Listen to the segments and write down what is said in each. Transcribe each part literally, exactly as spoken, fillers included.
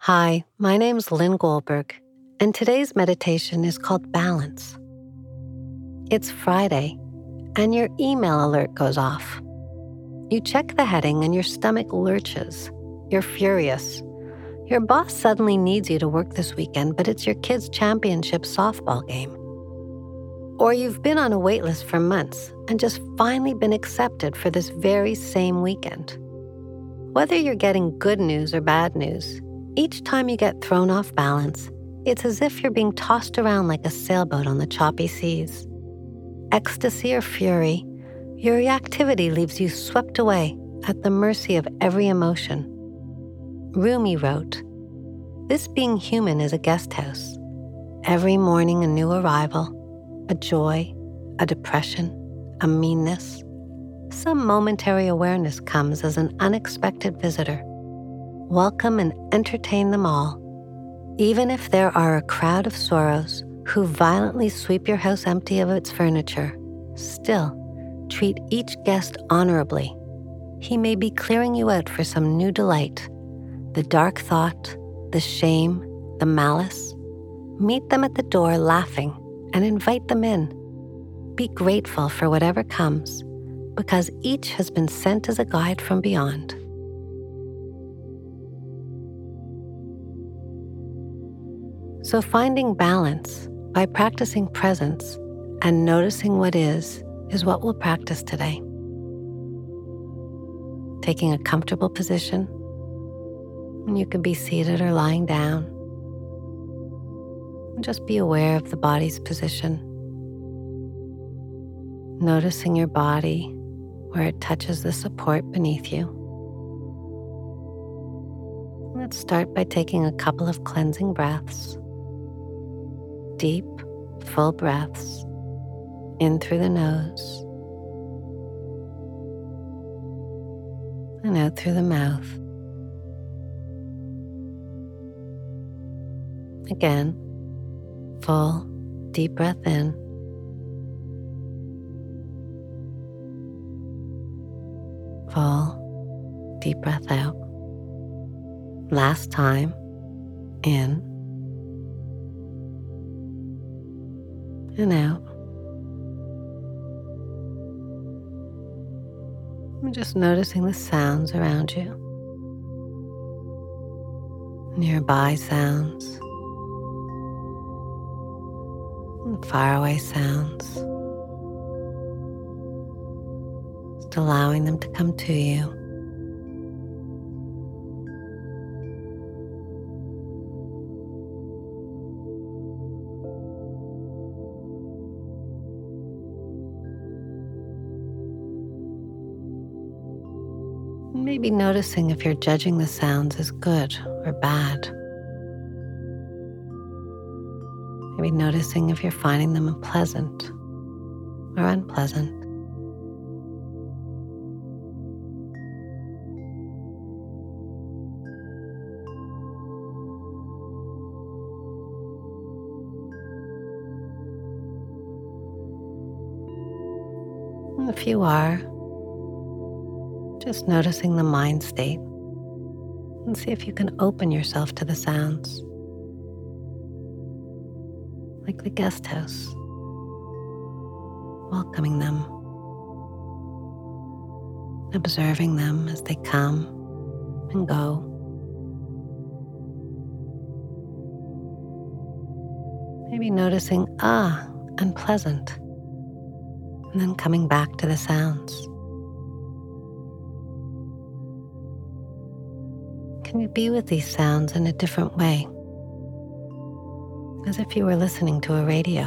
Hi, my name's Lynn Goldberg, and today's meditation is called Balance. It's Friday, and your email alert goes off. You check the heading and your stomach lurches. You're furious. Your boss suddenly needs you to work this weekend, but it's your kid's championship softball game. Or you've been on a wait list for months and just finally been accepted for this very same weekend. Whether you're getting good news or bad news, each time you get thrown off balance, it's as if you're being tossed around like a sailboat on the choppy seas. Ecstasy or fury, your reactivity leaves you swept away at the mercy of every emotion. Rumi wrote, "This being human is a guest house. Every morning a new arrival, a joy, a depression, a meanness. Some momentary awareness comes as an unexpected visitor. Welcome and entertain them all. Even if there are a crowd of sorrows who violently sweep your house empty of its furniture, still treat each guest honorably. He may be clearing you out for some new delight. The dark thought, the shame, the malice. Meet them at the door laughing and invite them in. Be grateful for whatever comes, because each has been sent as a guide from beyond." So finding balance by practicing presence and noticing what is, is what we'll practice today. Taking a comfortable position, and you can be seated or lying down. And just be aware of the body's position. Noticing your body where it touches the support beneath you. Let's start by taking a couple of cleansing breaths. Deep, full breaths in through the nose and out through the mouth. Again, full, deep breath in full, deep breath out. Last time, in and out. And just noticing the sounds around you. Nearby sounds. And faraway sounds. Just allowing them to come to you. Maybe noticing if you're judging the sounds as good or bad. Maybe noticing if you're finding them pleasant or unpleasant. And if you are, just noticing the mind state and see if you can open yourself to the sounds, like the guest house, welcoming them, observing them as they come and go. Maybe noticing, ah, unpleasant, and then coming back to the sounds. Can you be with these sounds in a different way? As if you were listening to a radio.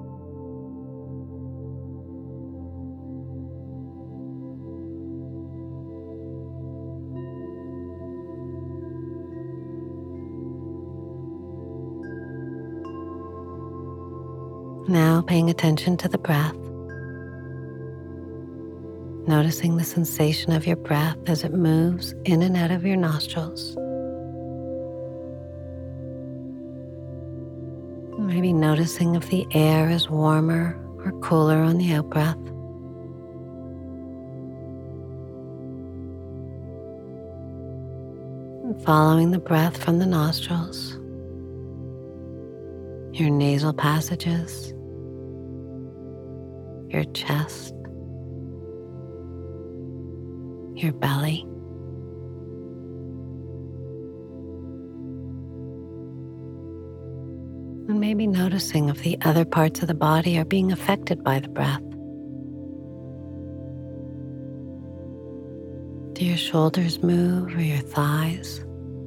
Now paying attention to the breath. Noticing the sensation of your breath as it moves in and out of your nostrils. Maybe noticing if the air is warmer or cooler on the out-breath. following the breath from the nostrils, your nasal passages, your chest, your belly, and maybe noticing if the other parts of the body are being affected by the breath. Do your shoulders move or your thighs?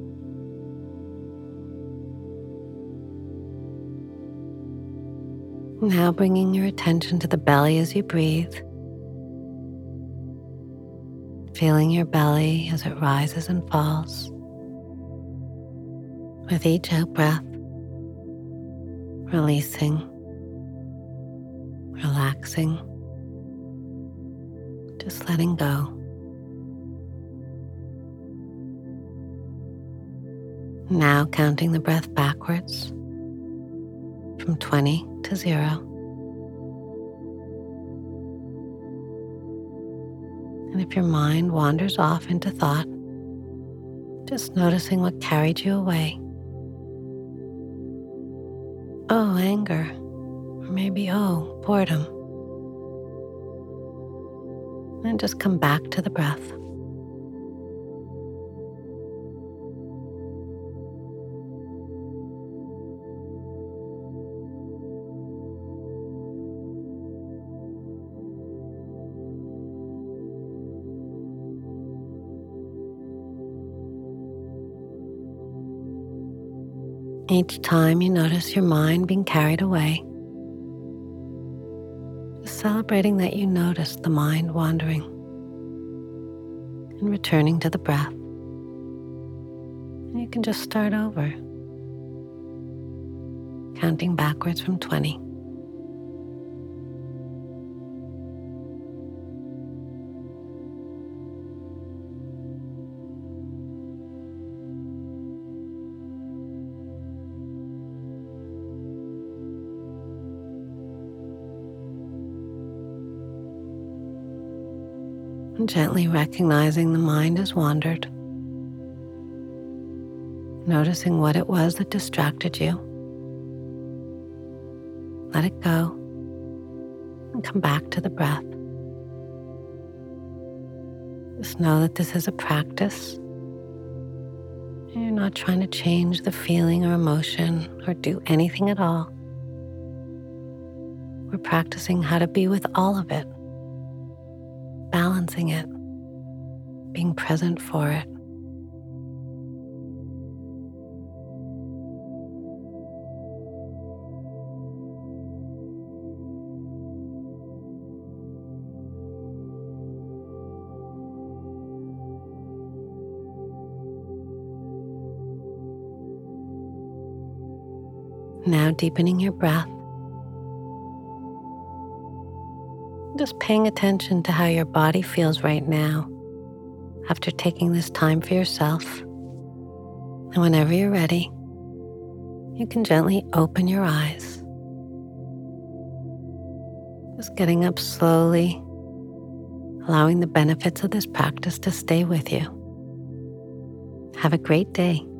Now bringing your attention to the belly as you breathe, feeling your belly as it rises and falls. With each out-breath, releasing, relaxing, just letting go. Now counting the breath backwards from twenty to zero. And if your mind wanders off into thought, just noticing what carried you away. Oh, anger, or maybe, oh, boredom. And just come back to the breath. Each time you notice your mind being carried away, just celebrating that you noticed the mind wandering and returning to the breath. And you can just start over, counting backwards from twenty. And gently recognizing the mind has wandered, noticing what it was that distracted you. Let it go and come back to the breath. Just know that this is a practice. And you're not trying to change the feeling or emotion or do anything at all. We're practicing how to be with all of it, balancing it, being present for it. Now deepening your breath. Just paying attention to how your body feels right now after taking this time for yourself. And whenever you're ready, you can gently open your eyes. Just getting up slowly, allowing the benefits of this practice to stay with you. Have a great day.